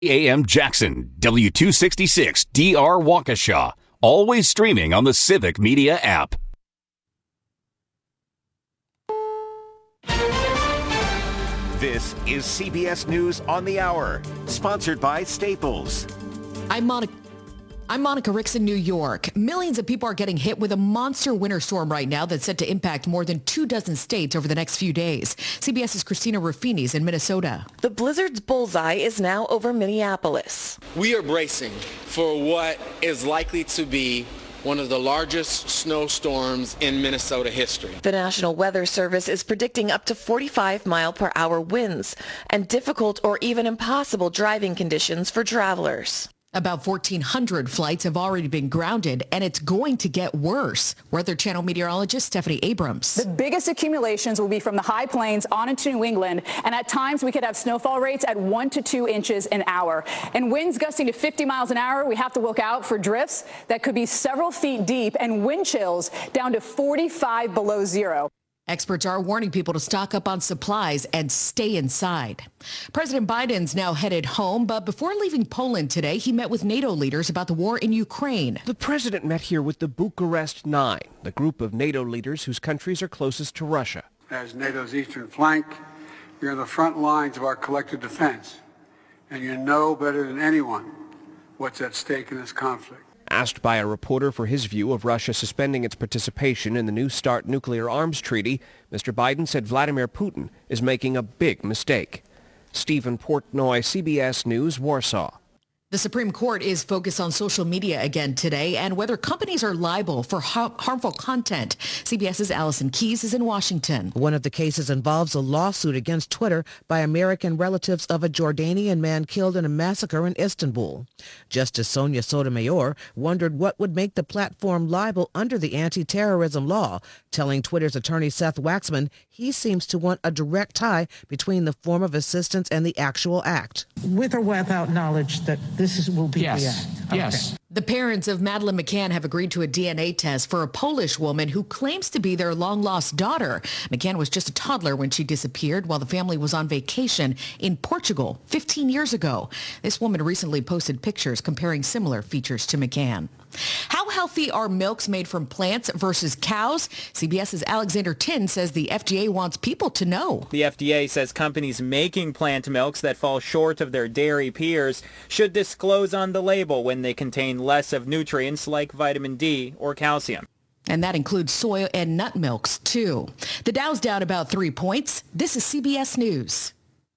AM Jackson, W266 DR Waukesha. Always streaming on the Civic Media app. This is CBS News on the Hour, sponsored by Staples. I'm Monica Ricks in New York. Millions of people are getting hit with a monster winter storm right now that's set to impact more than 24 states over the next few days. CBS's Christina Ruffini's in Minnesota. The blizzard's bullseye is now over Minneapolis. We are bracing for what is likely to be one of the largest snowstorms in Minnesota history. The National Weather Service is predicting up to 45-mile-per-hour winds and difficult or even impossible driving conditions for travelers. About 1,400 flights have already been grounded, and it's going to get worse. Weather Channel meteorologist Stephanie Abrams. The biggest accumulations will be from the high plains on into New England, and at times we could have snowfall rates at 1 to 2 inches an hour. And winds gusting to 50 miles an hour, we have to look out for drifts that could be several feet deep and wind chills down to 45 below zero. Experts are warning people to stock up on supplies and stay inside. President Biden's now headed home, but before leaving Poland today, he met with NATO leaders about the war in Ukraine. The president met here with the Bucharest Nine, the group of NATO leaders whose countries are closest to Russia. As NATO's eastern flank, you're on the front lines of our collective defense, and you know better than anyone what's at stake in this conflict. Asked by a reporter for his view of Russia suspending its participation in the New START nuclear arms treaty, Mr. Biden said Vladimir Putin is making a big mistake. Stephen Portnoy, CBS News, Warsaw. The Supreme Court is focused on social media again today and whether companies are liable for harmful content. CBS's Allison Keyes is in Washington. One of the cases involves a lawsuit against Twitter by American relatives of a Jordanian man killed in a massacre in Istanbul. Justice Sonia Sotomayor wondered what would make the platform liable under the anti-terrorism law, telling Twitter's attorney Seth Waxman he seems to want a direct tie between the form of assistance and the actual act. With or without knowledge that will be the act. Yes. Okay. The parents of Madeleine McCann have agreed to a DNA test for a Polish woman who claims to be their long-lost daughter. McCann was just a toddler when she disappeared while the family was on vacation in Portugal 15 years ago. This woman recently posted pictures comparing similar features to McCann. How healthy are milks made from plants versus cows? CBS's Alexander Tin says the FDA wants people to know. The FDA says companies making plant milks that fall short of their dairy peers should disclose on the label when they contain less of nutrients like vitamin D or calcium. And that includes soy and nut milks, too. The Dow's down about 3 points. This is CBS News.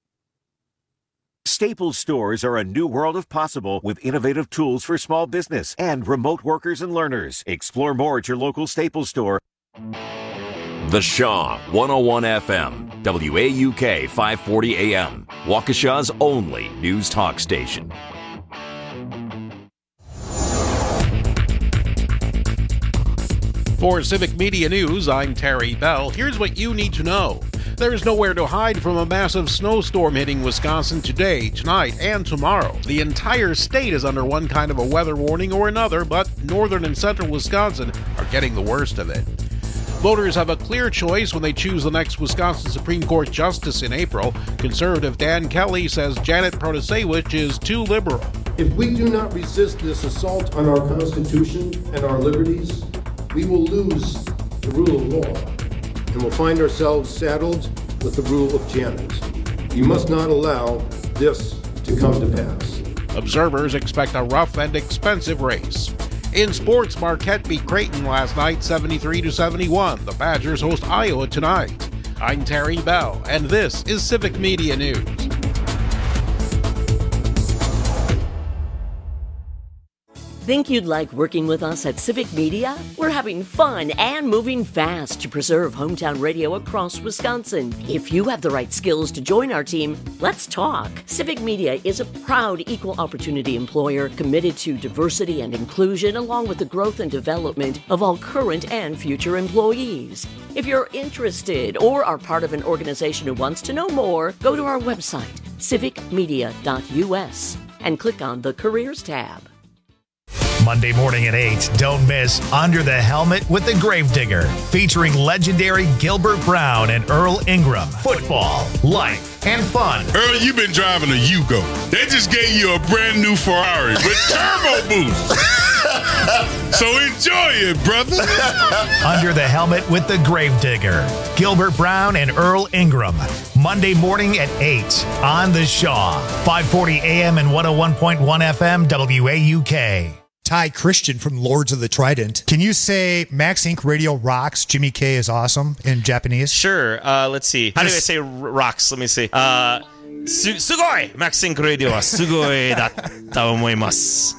Staples stores are a new world of possible with innovative tools for small business and remote workers and learners. Explore more at your local Staples store. The Shaw 101 FM, WAUK 540 AM, Waukesha's only news talk station. For Civic Media News, I'm Terry Bell. Here's what you need to know. There's nowhere to hide from a massive snowstorm hitting Wisconsin today, tonight, and tomorrow. The entire state is under one kind of a weather warning or another, but northern and central Wisconsin are getting the worst of it. Voters have a clear choice when they choose the next Wisconsin Supreme Court justice in April. Conservative Dan Kelly says Janet Protasewicz is too liberal. If we do not resist this assault on our Constitution and our liberties, we will lose the rule of law and will find ourselves saddled with the rule of Janet. We must not allow this to come to pass. Observers expect a rough and expensive race. In sports, Marquette beat Creighton last night 73-71. The Badgers host Iowa tonight. I'm Terry Bell, and this is Civic Media News. Think you'd like working with us at Civic Media? We're having fun and moving fast to preserve hometown radio across Wisconsin. If you have the right skills to join our team, let's talk. Civic Media is a proud equal opportunity employer committed to diversity and inclusion along with the growth and development of all current and future employees. If you're interested or are part of an organization who wants to know more, go to our website, civicmedia.us, and click on the Careers tab. Monday morning at 8, don't miss Under the Helmet with the Gravedigger, featuring legendary Gilbert Brown and Earl Ingram. Football, life, and fun. Earl, you've been driving a Yugo. They just gave you a brand new Ferrari with turbo boost. So enjoy it, brother. Under the Helmet with the Gravedigger, Gilbert Brown and Earl Ingram. Monday morning at 8 on The Shaw. 540 AM and 101.1 FM WAUK. Ty Christian from Lords of the Trident. Can you say Max Inc. Radio rocks, Jimmy K is awesome in Japanese? Sure. Let's see. How do I say rocks? Let me see. Sugoi! Max Inc. Radio wa sugoi datta omoimasu.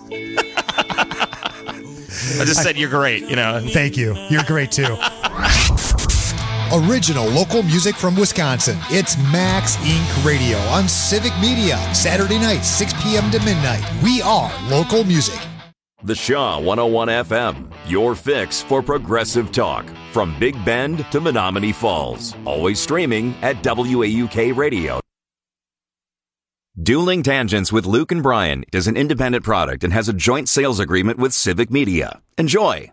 I just said you're great, Thank you. You're great, too. Original local music from Wisconsin. It's Max Inc. Radio on Civic Media. Saturday night, 6 p.m. to midnight. We are local music. The Shaw 101 FM, your fix for progressive talk. From Big Bend to Menominee Falls. Always streaming at WAUK Radio. Dueling Tangents with Luke and Brian is an independent product and has a joint sales agreement with Civic Media. Enjoy.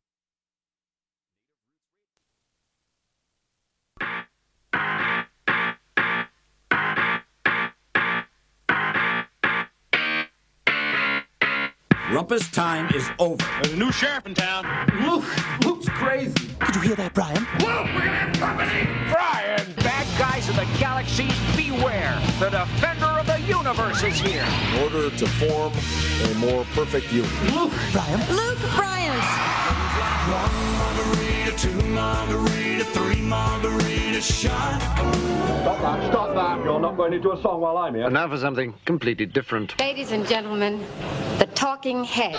Rumpus time is over. There's a new sheriff in town. Luke's crazy. Did you hear that, Brian? Luke, we're gonna have company! Brian! Bad guys of the galaxies, beware! The defender of the universe is here! In order to form a more perfect union. Luke! Brian! Luke Bryant! 1 margarita, 2 margarita, 3 margarita shot. Stop that. You're not going into a song while I'm here. And now for something completely different. Ladies and gentlemen, the Talking Heads.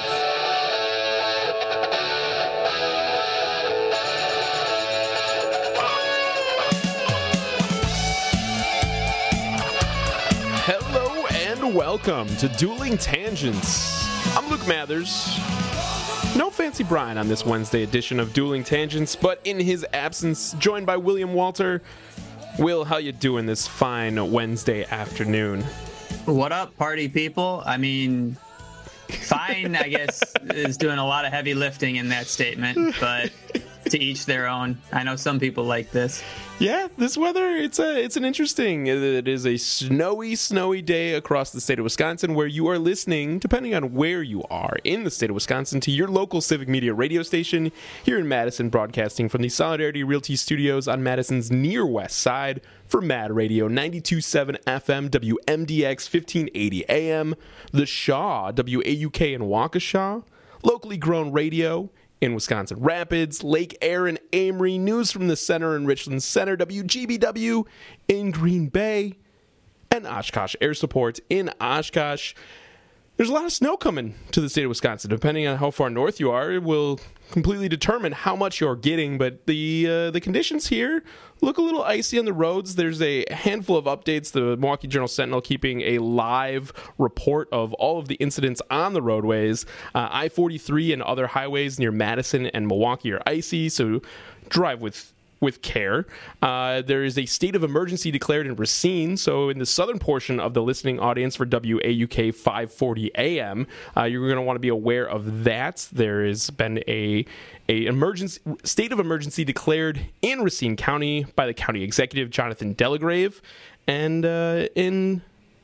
Hello and welcome to Dueling Tangents. I'm Luke Mathers. No fancy Brian on this Wednesday edition of Dueling Tangents, but in his absence, joined by William Walter. Will, how you doing this fine Wednesday afternoon? What up, party people? I mean, fine, I guess, is doing a lot of heavy lifting in that statement, but to each their own. I know some people like this. Yeah, this weather, it's an interesting, it is a snowy day across the state of Wisconsin where you are listening, depending on where you are in the state of Wisconsin, to your local Civic Media radio station here in Madison, broadcasting from the Solidarity Realty Studios on Madison's near west side for Mad Radio 92.7 FM, WMDX 1580 AM, The Shaw, WAUK in Waukesha, locally grown radio in Wisconsin Rapids, Lake Erin, Amory, News from the Center in Richland Center, WGBW in Green Bay, and Oshkosh Air Support in Oshkosh. There's a lot of snow coming to the state of Wisconsin. Depending on how far north you are, it will completely determine how much you're getting, but the conditions here look a little icy on the roads. There's a handful of updates. The Milwaukee Journal-Sentinel keeping a live report of all of the incidents on the roadways. I-43 and other highways near Madison and Milwaukee are icy, so drive with care. There is a state of emergency declared in Racine, so in the southern portion of the listening audience for WAUK 540 AM, you're going to want to be aware of that. There has been a state of emergency declared in Racine County by the county executive, Jonathan Delagrave, and in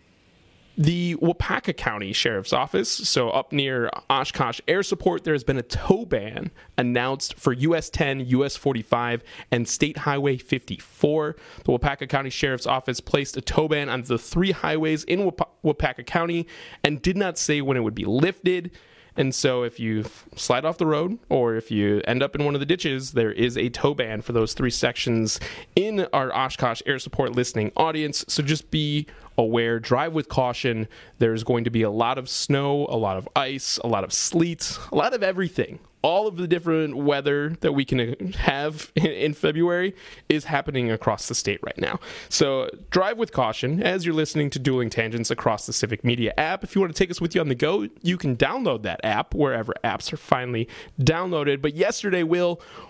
the Wapaka County Sheriff's Office, so up near Oshkosh Air Support, there has been a tow ban announced for US 10, US 45, and State Highway 54. The Wapaka County Sheriff's Office placed a tow ban on the 3 highways in Wapaka County and did not say when it would be lifted. And so if you slide off the road or if you end up in one of the ditches, there is a tow ban for those 3 sections in our Oshkosh Air Support listening audience. So just be aware, drive with caution. There's going to be a lot of snow, a lot of ice, a lot of sleet, a lot of everything. All of the different weather that we can have in February is happening across the state right now. So drive with caution as you're listening to Dueling Tangents across the Civic Media app. If you want to take us with you on the go, you can download that app wherever apps are finally downloaded. But yesterday, Will,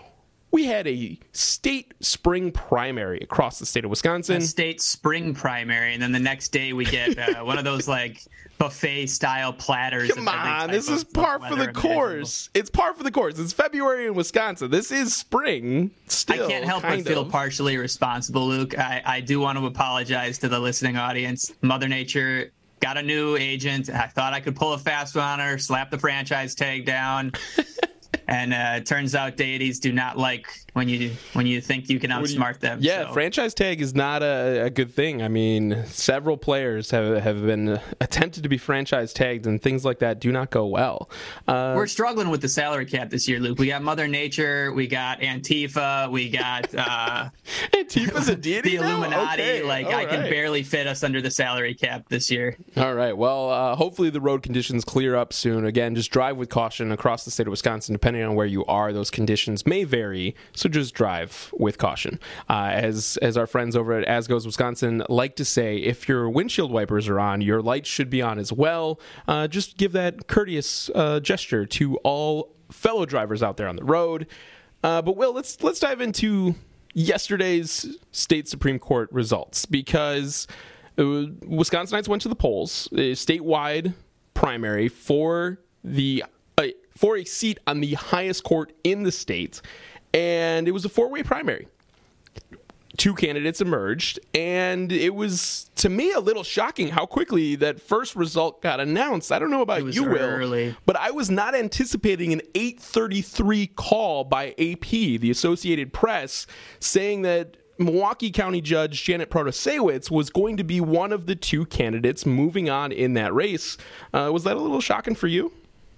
we had a state spring primary across the state of Wisconsin. A state spring primary, and then the next day we get one of those like buffet-style platters. Come on, this is par for the course. It's par for the course. It's February in Wisconsin. This is spring still. I can't help but feel partially responsible, Luke. I do want to apologize to the listening audience. Mother Nature got a new agent. I thought I could pull a fast one on her, slap the franchise tag down. And it turns out deities do not like when you think you can outsmart them. Yeah, so. Franchise tag is not a good thing. I mean, several players have been attempted to be franchise tagged, and things like that do not go well. We're struggling with the salary cap this year, Luke. We got Mother Nature, we got Antifa, we got Antifa's a deity. The Illuminati. Okay. I can barely fit us under the salary cap this year. All right. Well, hopefully the road conditions clear up soon. Again, just drive with caution across the state of Wisconsin. Depending on where you are, those conditions may vary. So just drive with caution. As our friends over at As Goes Wisconsin like to say, if your windshield wipers are on, your lights should be on as well. Just give that courteous gesture to all fellow drivers out there on the road. But Will, let's dive into yesterday's state Supreme Court results, because Wisconsinites went to the polls, a statewide primary for a seat on the highest court in the state, and it was a four-way primary. Two candidates emerged, and it was, to me, a little shocking how quickly that first result got announced. I don't know about you, Will, but I was not anticipating an 8:33 call by AP, the Associated Press, saying that Milwaukee County Judge Janet Protasiewicz was going to be one of the two candidates moving on in that race. Was that a little shocking for you?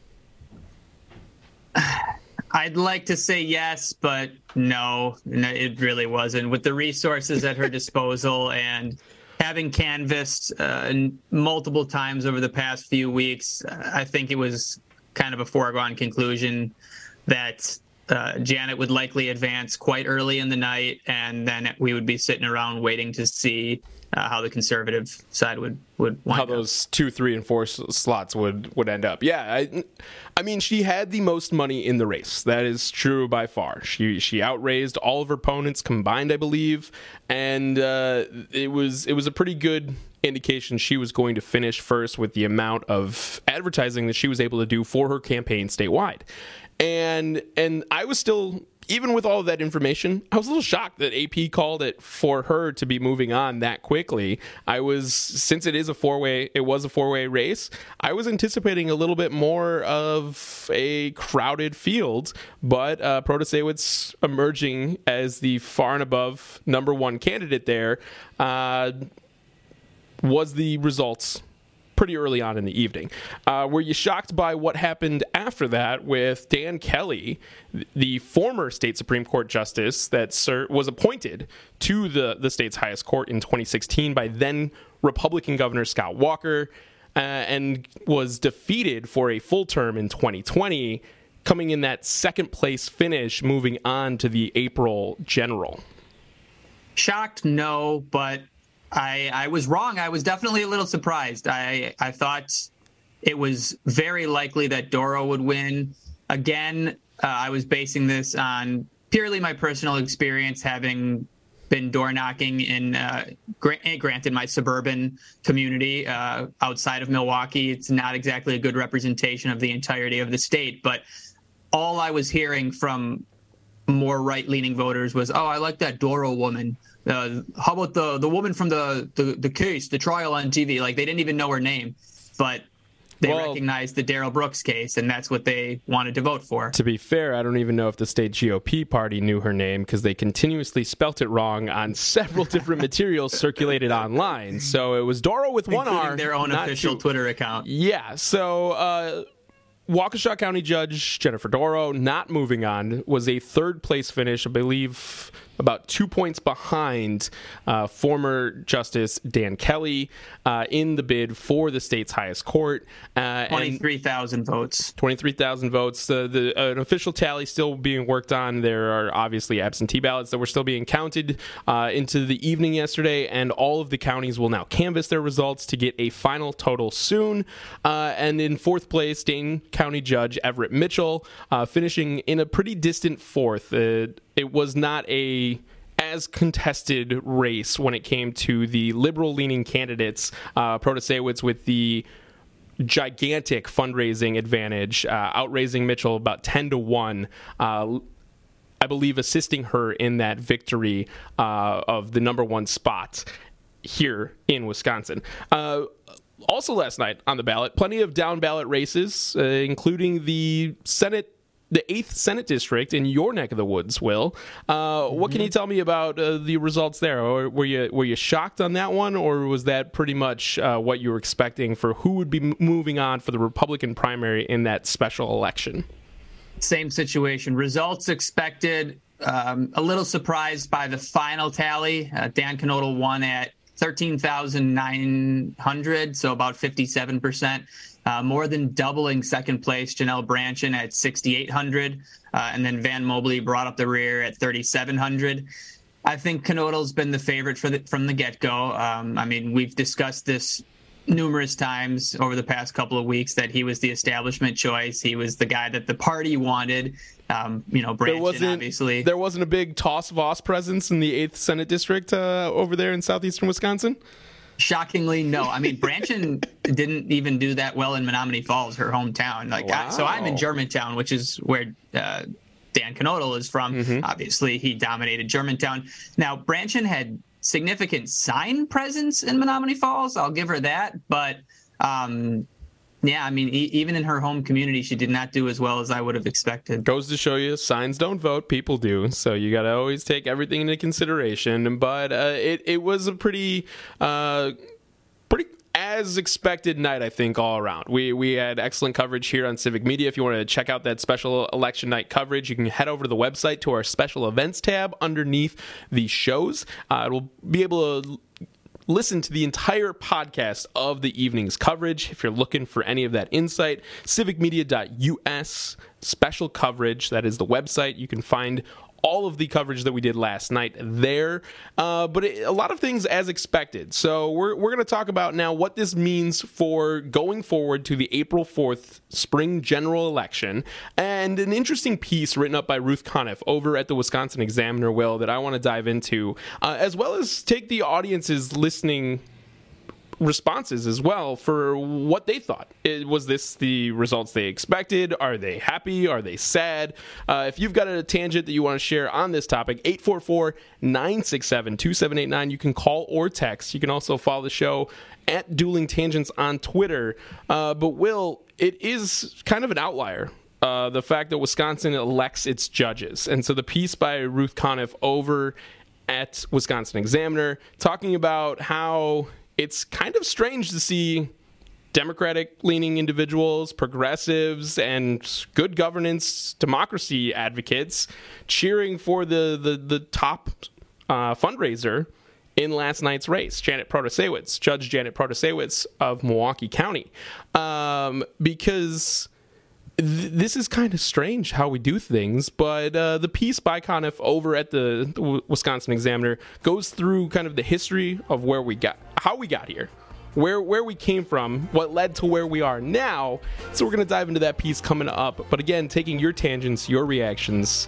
I'd like to say yes, but no, it really wasn't. With the resources at her disposal and having canvassed multiple times over the past few weeks, I think it was kind of a foregone conclusion that Janet would likely advance quite early in the night, and then we would be sitting around waiting to see how the conservative side would wind how up. Those 2, 3, and 4 slots would end up. Yeah, I mean, she had the most money in the race. That is true by far. She outraised all of her opponents combined, I believe, and it was a pretty good indication she was going to finish first with the amount of advertising that she was able to do for her campaign statewide. And I was still, even with all of that information, I was a little shocked that AP called it for her to be moving on that quickly. Since it was a four-way race, I was anticipating a little bit more of a crowded field, but Protasiewicz emerging as the far and above number one candidate there was the results pretty early on in the evening. Were you shocked by what happened after that with Dan Kelly, the former state Supreme Court justice that was appointed to the state's highest court in 2016 by then Republican Governor Scott Walker, and was defeated for a full term in 2020, coming in that second place finish, moving on to the April general? Shocked, no, but I was wrong. I was definitely a little surprised. I thought it was very likely that Doro would win. Again, I was basing this on purely my personal experience, having been door knocking in, granted, my suburban community outside of Milwaukee. It's not exactly a good representation of the entirety of the state, but all I was hearing from more right-leaning voters was, "Oh, I like that Doro woman. How about the woman from the case, the trial on TV?" Like, they didn't even know her name, but they recognized the Darrell Brooks case, and that's what they wanted to vote for. To be fair, I don't even know if the state GOP party knew her name, because they continuously spelt it wrong on several different materials circulated online. So it was Doro with one R. Including their own official Twitter account. Yeah, so Waukesha County Judge Jennifer Doro, not moving on, was a third place finish, I believe about 2 points behind former Justice Dan Kelly in the bid for the state's highest court. 23,000 votes. 23,000 votes. An official tally still being worked on. There are obviously absentee ballots that were still being counted into the evening yesterday, and all of the counties will now canvass their results to get a final total soon. And in fourth place, Dane County Judge Everett Mitchell, finishing in a pretty distant fourth. It was not as contested race when it came to the liberal-leaning candidates. Protasewicz with the gigantic fundraising advantage, outraising Mitchell about 10-1. I believe assisting her in that victory of the number one spot here in Wisconsin. Also last night on the ballot, plenty of down-ballot races, including the 8th Senate District in your neck of the woods, Will. What can you tell me about the results there? Or were you shocked on that one, or was that pretty much what you were expecting for who would be moving on for the Republican primary in that special election? Same situation. Results expected. A little surprised by the final tally. Dan Knodel won at 13,900, so about 57%. More than doubling second place, Janelle Branchin at 6,800, and then Van Mobley brought up the rear at 3,700. I think Knodel's been the favorite from the get-go. I mean, we've discussed this numerous times over the past couple of weeks that he was the establishment choice. He was the guy that the party wanted. Branchin, obviously. There wasn't a big Toss-Voss presence in the 8th Senate District over there in southeastern Wisconsin? Shockingly, no. I mean, Branchin didn't even do that well in Menominee Falls, her hometown. So I'm in Germantown, which is where Dan Knodel is from. Mm-hmm. Obviously, he dominated Germantown. Now, Branchin had significant sign presence in Menominee Falls. I'll give her that. But, yeah, I mean, even in her home community, she did not do as well as I would have expected. Goes to show you, signs don't vote, people do. So you got to always take everything into consideration. But it was a pretty as expected night, I think, all around. We had excellent coverage here on Civic Media. If you want to check out that special election night coverage, you can head over to the website to our special events tab underneath the shows. It'll be able to listen to the entire podcast of the evening's coverage. If you're looking for any of that insight, civicmedia.us, special coverage. That is the website. You can find all of the coverage that we did last night there, but a lot of things as expected. So we're going to talk about now what this means for going forward to the April 4th spring general election, and an interesting piece written up by Ruth Conniff over at the Wisconsin Examiner, Will, that I want to dive into, as well as take the audience's listening responses as well for what they thought. Was this the results they expected? Are they happy? Are they sad? If you've got a tangent that you want to share on this topic, 844-967-2789. You can call or text. You can also follow the show at Dueling Tangents on Twitter. But Will, it is kind of an outlier. The fact that Wisconsin elects its judges. And so the piece by Ruth Conniff over at Wisconsin Examiner talking about how it's kind of strange to see Democratic-leaning individuals, progressives, and good governance, democracy advocates cheering for the top fundraiser in last night's race, Janet Protasewicz, Judge Janet Protasewicz of Milwaukee County, because this is kind of strange how we do things, but the piece by Conniff over at the Wisconsin Examiner goes through kind of the history of how we got here, where we came from, what led to where we are now. So we're going to dive into that piece coming up. But again, taking your tangents, your reactions,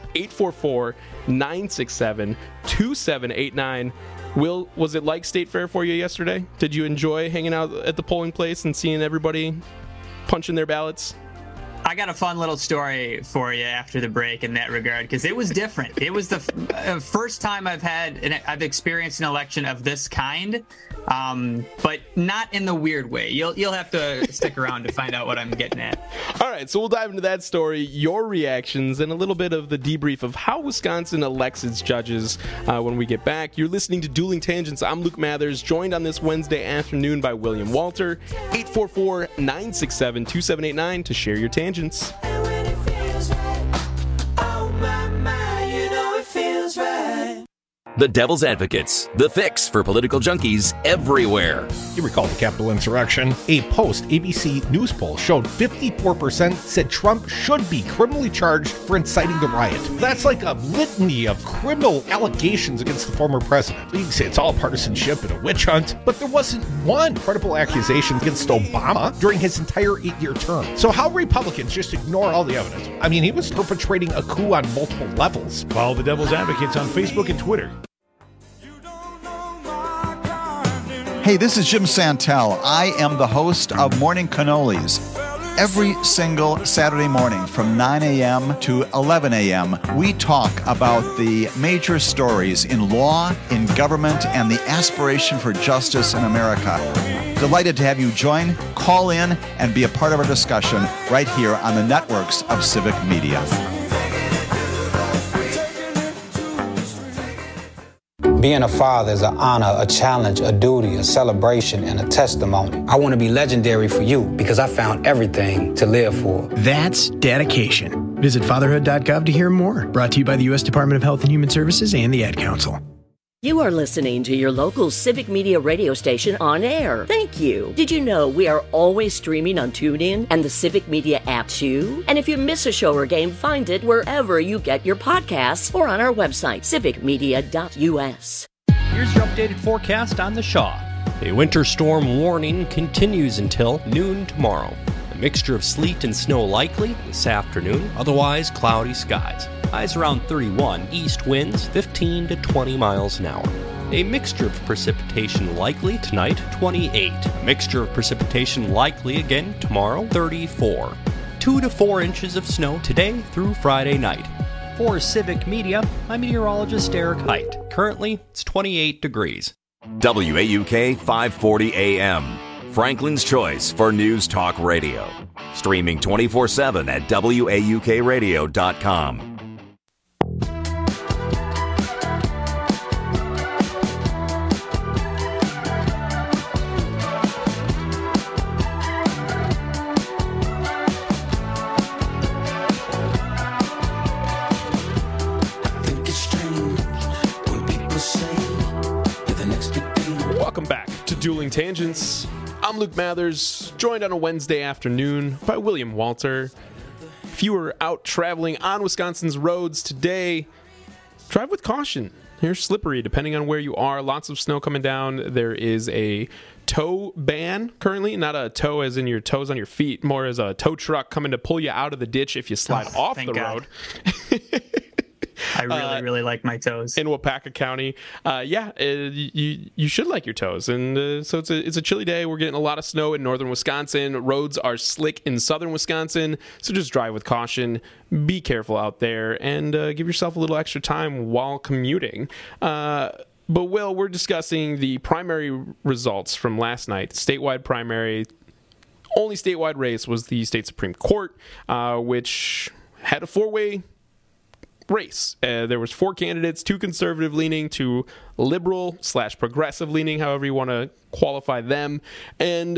844-967-2789. Will, was it like State Fair for you yesterday? Did you enjoy hanging out at the polling place and seeing everybody punching their ballots? I got a fun little story for you after the break in that regard, because it was different. It was the first time I've experienced an election of this kind, but not in the weird way. You'll have to stick around to find out what I'm getting at. All right, so we'll dive into that story, your reactions, and a little bit of the debrief of how Wisconsin elects its judges when we get back. You're listening to Dueling Tangents. I'm Luke Mathers, joined on this Wednesday afternoon by William Walter. 844-967-2789 to share your tangents. The Devil's Advocates, the fix for political junkies everywhere. You recall the Capitol insurrection? A post-ABC News poll showed 54% said Trump should be criminally charged for inciting the riot. That's like a litany of criminal allegations against the former president. You can say it's all partisanship and a witch hunt, but there wasn't one credible accusation against Obama during his entire 8-year term. So how Republicans just ignore all the evidence? I mean, he was perpetrating a coup on multiple levels. Follow the Devil's Advocates on Facebook and Twitter. Hey, this is Jim Santel. I am the host of Morning Cannolis. Every single Saturday morning from 9 a.m. to 11 a.m., we talk about the major stories in law, in government, and the aspiration for justice in America. Delighted to have you join, call in, and be a part of our discussion right here on the networks of Civic Media. Being a father is an honor, a challenge, a duty, a celebration, and a testimony. I want to be legendary for you because I found everything to live for. That's dedication. Visit fatherhood.gov to hear more. Brought to you by the U.S. Department of Health and Human Services and the Ad Council. You are listening to your local Civic Media radio station on air. Thank you. Did you know we are always streaming on TuneIn and the Civic Media app too? And if you miss a show or game, find it wherever you get your podcasts or on our website, civicmedia.us. Here's your updated forecast on the Shaw. A winter storm warning continues until noon tomorrow. A mixture of sleet and snow likely this afternoon, otherwise cloudy skies. Highs around 31, east winds 15 to 20 miles an hour. A mixture of precipitation likely tonight, 28. A mixture of precipitation likely again tomorrow, 34. 2 to 4 inches of snow today through Friday night. For Civic Media, I'm meteorologist Eric Height. Currently, it's 28 degrees. WAUK 540 AM, Franklin's choice for news talk radio. Streaming 24/7 at WAUKradio.com. Welcome back to Dueling Tangents. I'm Luke Mathers, joined on a Wednesday afternoon by William Walter. If you are out traveling on Wisconsin's roads today, drive with caution. They're slippery depending on where you are. Lots of snow coming down. There is a tow ban currently, not a tow as in your toes on your feet, more as a tow truck coming to pull you out of the ditch if you slide off the road. I really like my toes. In Wapaka County. You should like your toes. And so it's a chilly day. We're getting a lot of snow in northern Wisconsin. Roads are slick in southern Wisconsin. So just drive with caution. Be careful out there. And give yourself a little extra time while commuting. But, Will, we're discussing the primary results from last night. The statewide primary. Only statewide race was the state Supreme Court, which had a four-way race. There was 4 candidates, 2 conservative leaning, 2 liberal / progressive leaning, however you want to qualify them, and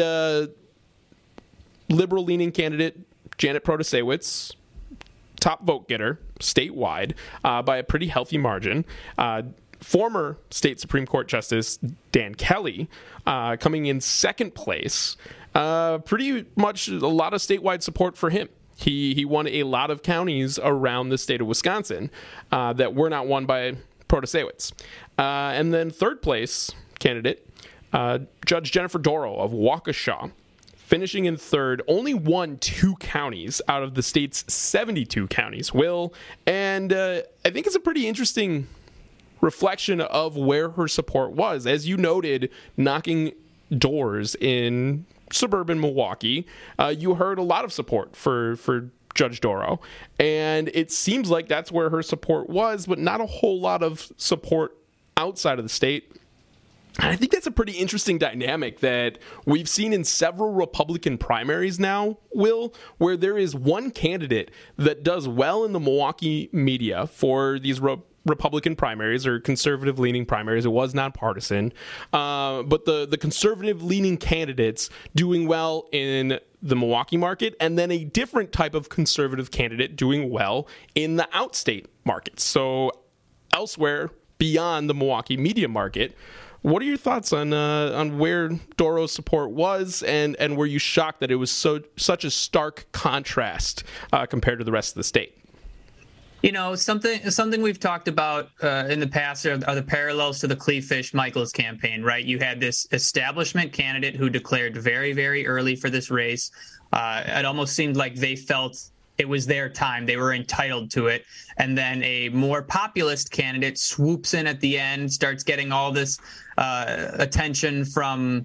liberal leaning candidate Janet Protasewicz, top vote getter statewide by a pretty healthy margin. Former state Supreme Court Justice Dan Kelly coming in second place. Pretty much a lot of statewide support for him. He won a lot of counties around the state of Wisconsin that were not won by Protasewicz. And then third place candidate, Judge Jennifer Dorow of Waukesha, finishing in third, only won 2 counties out of the state's 72 counties, Will. And I think it's a pretty interesting reflection of where her support was. As you noted, knocking doors in suburban Milwaukee, you heard a lot of support for Judge Dorow, and it seems like that's where her support was, but not a whole lot of support outside of the state. And I think that's a pretty interesting dynamic that we've seen in several Republican primaries now, Will, where there is one candidate that does well in the Milwaukee media for these Republican primaries or conservative-leaning primaries. It was nonpartisan. But the conservative-leaning candidates doing well in the Milwaukee market, and then a different type of conservative candidate doing well in the outstate markets. So elsewhere, beyond the Milwaukee media market. What are your thoughts on where Doro's support was, and were you shocked that it was such a stark contrast compared to the rest of the state? You know, something we've talked about in the past are the parallels to the Clevefish Michaels campaign, right? You had this establishment candidate who declared very, very early for this race. It almost seemed like they felt it was their time. They were entitled to it. And then a more populist candidate swoops in at the end, starts getting all this attention from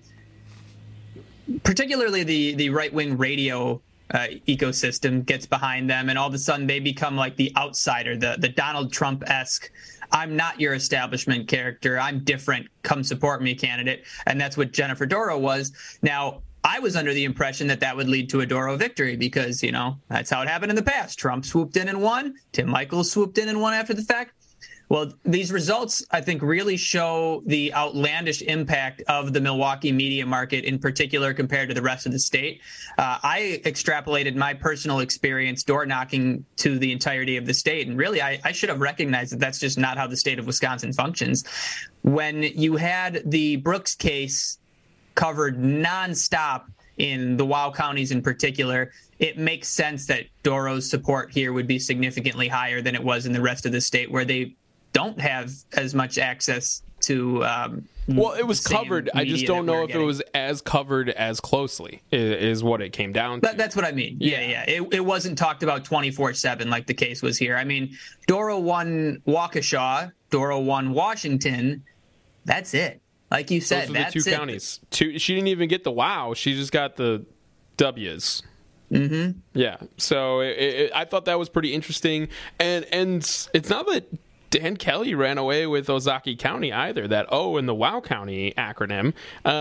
particularly the right-wing radio ecosystem gets behind them. And all of a sudden they become like the outsider, the Donald Trump-esque, I'm not your establishment character, I'm different, come support me candidate. And that's what Jennifer Doro was. Now, I was under the impression that would lead to a Doro victory because, you know, that's how it happened in the past. Trump swooped in and won. Tim Michaels swooped in and won after the fact. Well, these results, I think, really show the outlandish impact of the Milwaukee media market in particular compared to the rest of the state. I extrapolated my personal experience door knocking to the entirety of the state. And really, I should have recognized that that's just not how the state of Wisconsin functions. When you had the Brooks case covered nonstop in the WOW counties in particular, it makes sense that Doro's support here would be significantly higher than it was in the rest of the state, where they don't have as much access to well, it was covered. I just don't know if it was as covered as closely is what it came down to. That's what I mean. Yeah. It wasn't talked about 24/7 like the case was here. I mean, Doro won Waukesha, Doro won Washington. That's it. Like you said, those are the two counties. She didn't even get the WOW. She just got the W's. Mm-hmm. Yeah. So I thought that was pretty interesting. And it's not that Dan Kelly ran away with Ozaukee County either. That O in the WOW County acronym.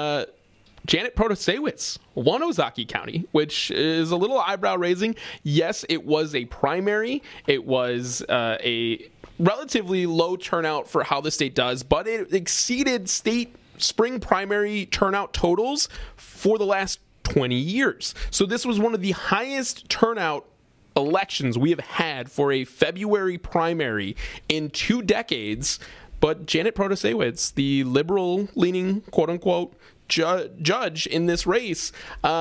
Janet Protasewicz won Ozaukee County, which is a little eyebrow raising. Yes, it was a primary. It was a relatively low turnout for how the state does, but it exceeded state spring primary turnout totals for the last 20 years. So this was one of the highest turnout elections we have had for a February primary in 2 decades. But Janet Protasewicz, the liberal-leaning, quote-unquote, judge in this race,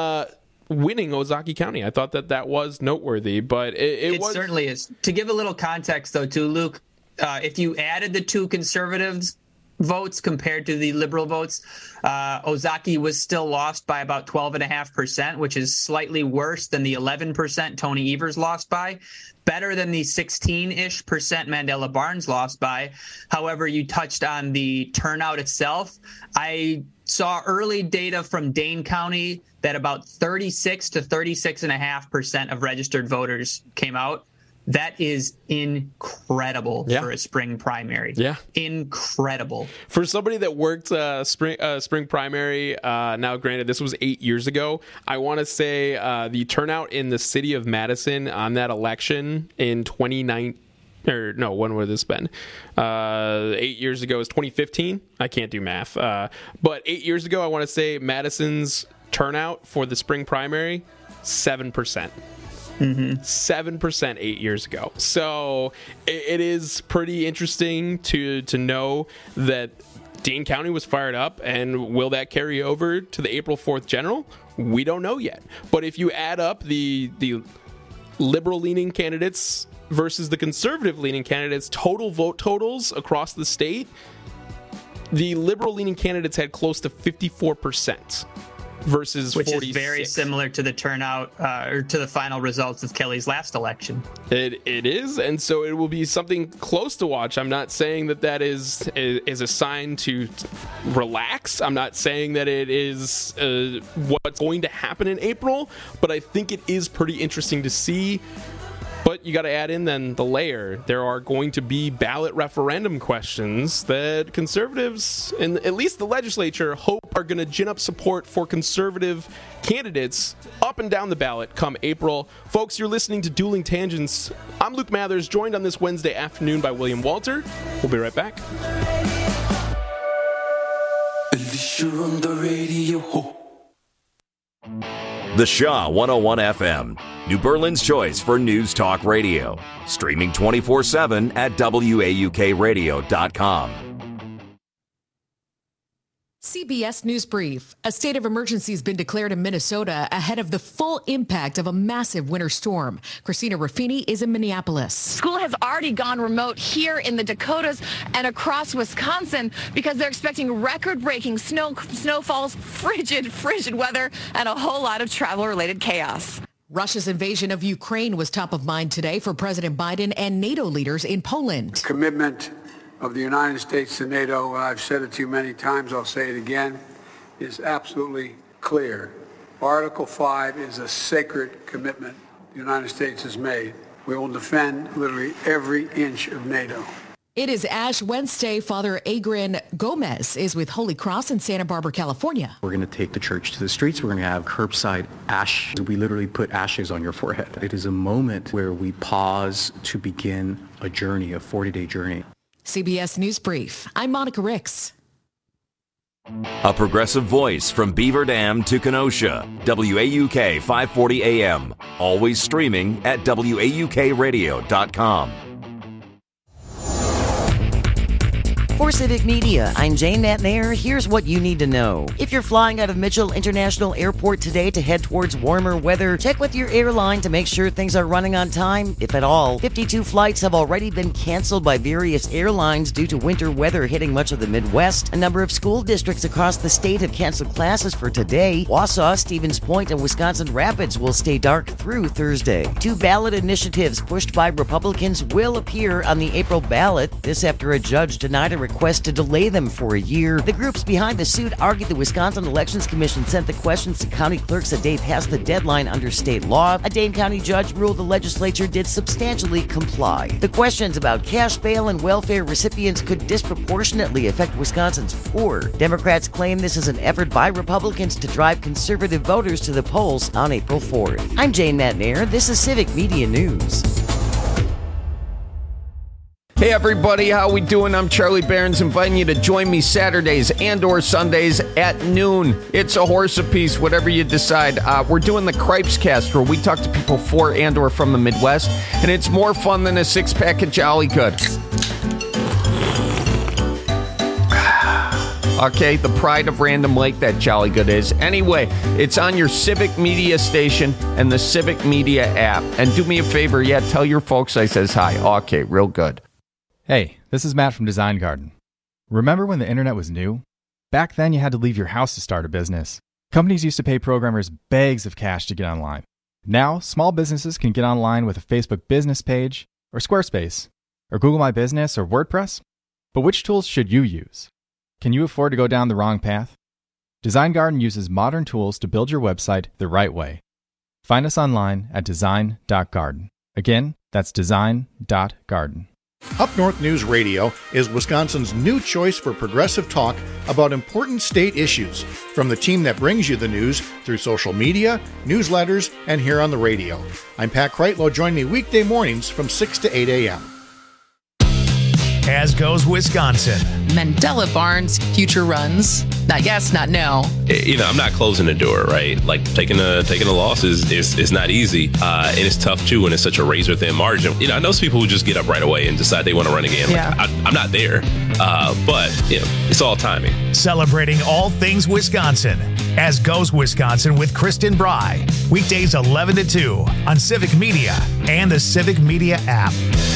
winning Ozaukee County. I thought that was noteworthy, but it was... certainly is. To give a little context, though, too, Luke, if you added the 2 conservatives votes compared to the liberal votes, Ozaukee was still lost by about 12.5%, which is slightly worse than the 11% Tony Evers lost by, better than the 16-ish percent Mandela Barnes lost by. However, you touched on the turnout itself. I saw early data from Dane County that about 36 to 36.5% of registered voters came out. That is incredible for a spring primary. Yeah. Incredible. For somebody that worked spring primary, now granted, this was 8 years ago, I want to say the turnout in the city of Madison on that election in 2019, or no, when would this been? 8 years ago is 2015. I can't do math. But 8 years ago, I want to say Madison's turnout for the spring primary, 7%. 7% 8 years ago. So it is pretty interesting to know that Dane County was fired up, and will that carry over to the April 4th general? We don't know yet. But if you add up the liberal-leaning candidates versus the conservative-leaning candidates' total vote totals across the state, the liberal-leaning candidates had close to 54%. Versus 46. Which is very similar to the turnout or to the final results of Kelly's last election. It is, and so it will be something close to watch. I'm not saying that is a sign to relax. I'm not saying that it is what's going to happen in April, but I think it is pretty interesting to see. But you got to add in then the layer. There are going to be ballot referendum questions that conservatives, and at least the legislature, hope are going to gin up support for conservative candidates up and down the ballot come April. Folks, you're listening to Dueling Tangents. I'm Luke Mathers, joined on this Wednesday afternoon by William Walter. We'll be right back. Alicia on the radio. The Shaw 101 FM, New Berlin's choice for news talk radio. Streaming 24/7 at WAUKradio.com. CBS News Brief. A state of emergency has been declared in Minnesota ahead of the full impact of a massive winter storm. Christina Ruffini is in Minneapolis. School has already gone remote here in the Dakotas and across Wisconsin because they're expecting record-breaking snowfalls, frigid weather, and a whole lot of travel-related chaos. Russia's invasion of Ukraine was top of mind today for President Biden and NATO leaders in Poland. The commitment of the United States to NATO, I've said it to you many times, I'll say it again, is absolutely clear. Article 5 is a sacred commitment the United States has made. We will defend literally every inch of NATO. It is Ash Wednesday. Father Adrian Gomez is with Holy Cross in Santa Barbara, California. We're going to take the church to the streets. We're going to have curbside ash. We literally put ashes on your forehead. It is a moment where we pause to begin a journey, a 40-day journey. CBS News Brief. I'm Monica Ricks. A progressive voice from Beaver Dam to Kenosha. WAUK 540 AM. Always streaming at WAUKradio.com. For Civic Media, I'm Jane Matnair. Here's what you need to know. If you're flying out of Mitchell International Airport today to head towards warmer weather, check with your airline to make sure things are running on time, if at all. 52 flights have already been canceled by various airlines due to winter weather hitting much of the Midwest. A number of school districts across the state have canceled classes for today. Wausau, Stevens Point, and Wisconsin Rapids will stay dark through Thursday. 2 ballot initiatives pushed by Republicans will appear on the April ballot. This after a judge denied a request to delay them for a year. The groups behind the suit argued the Wisconsin Elections Commission sent the questions to county clerks a day past the deadline under state law. A Dane County judge ruled the legislature did substantially comply. The questions about cash bail and welfare recipients could disproportionately affect Wisconsin's poor. Democrats claim this is an effort by Republicans to drive conservative voters to the polls on April 4th. I'm Jane Matnair. This is Civic Media News. Hey everybody, how we doing? I'm Charlie Barons, inviting you to join me Saturdays and or Sundays at noon. It's a horse apiece, whatever you decide. We're doing the Cripes Cast, where we talk to people for and or from the Midwest, and it's more fun than a 6-pack of Jolly Good. Okay, the pride of Random Lake, that Jolly Good is. Anyway, it's on your Civic Media station and the Civic Media app. And do me a favor, tell your folks I says hi. Okay, real good. Hey, this is Matt from Design Garden. Remember when the internet was new? Back then you had to leave your house to start a business. Companies used to pay programmers bags of cash to get online. Now, small businesses can get online with a Facebook business page, or Squarespace, or Google My Business, or WordPress. But which tools should you use? Can you afford to go down the wrong path? Design Garden uses modern tools to build your website the right way. Find us online at design.garden. Again, that's design.garden. Up North News Radio is Wisconsin's new choice for progressive talk about important state issues, from the team that brings you the news through social media, newsletters, and here on the radio. I'm Pat Kreitlow. Join me weekday mornings from 6 to 8 a.m. As goes Wisconsin. Mandela Barnes, future runs. Not yes, not no. I'm not closing the door, right? Like taking a loss is not easy, and it's tough too when it's such a razor thin margin. I know some people who just get up right away and decide they want to run again. Yeah. Like, I'm not there, but it's all timing. Celebrating all things Wisconsin. As goes Wisconsin with Kristen Bry. Weekdays 11 to 2 on Civic Media and the Civic Media app.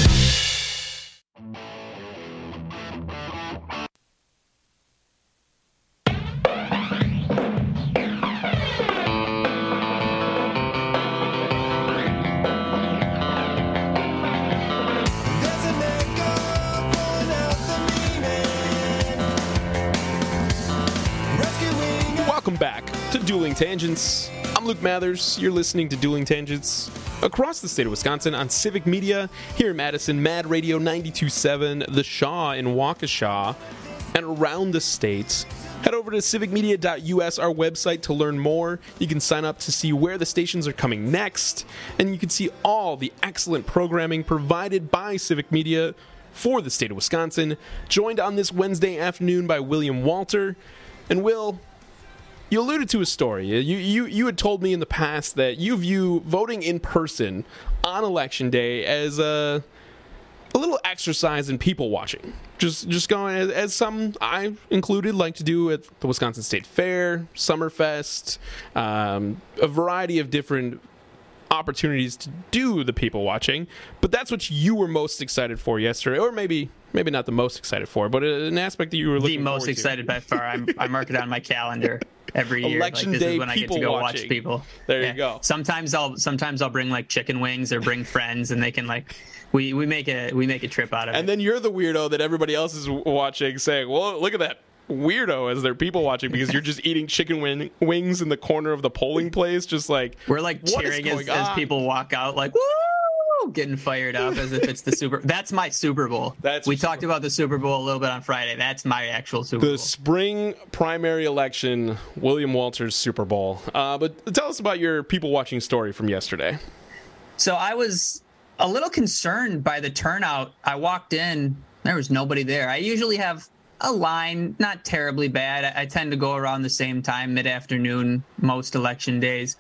Welcome back to Dueling Tangents. I'm Luke Mathers. You're listening to Dueling Tangents across the state of Wisconsin on Civic Media, here in Madison, Mad Radio 92.7, The Shaw in Waukesha, and around the state. Head over to civicmedia.us, our website, to learn more. You can sign up to see where the stations are coming next, and you can see all the excellent programming provided by Civic Media for the state of Wisconsin. Joined on this Wednesday afternoon by William Walter. And Will, You alluded to a story. You had told me in the past that you view voting in person on Election Day as a little exercise in people watching. Just going, as some, I included, like to do at the Wisconsin State Fair, Summerfest, a variety of different opportunities to do the people watching. But that's what you were most excited for yesterday, or maybe not the most excited for, but an aspect that you were looking the most forward excited by far. I mark it on my calendar every year. Election this Day is when I get to go watch people. There you go. Sometimes I'll bring like chicken wings or bring friends, and they can like we make a trip out of it. And then you're the weirdo that everybody else is watching, saying, "Well, look at that weirdo," as they're people watching, because you're just eating chicken wings in the corner of the polling place, just like we're like cheering as people walk out, like woo, getting fired up as if it's the Super. That's my Super Bowl. We talked about the Super Bowl a little bit on Friday. That's my actual Super Bowl. The spring primary election, William Walters Super Bowl. But tell us about your people watching story from yesterday. So I was a little concerned by the turnout. I walked in, there was nobody there. I usually have a line, not terribly bad. I tend to go around the same time, mid-afternoon, most election days.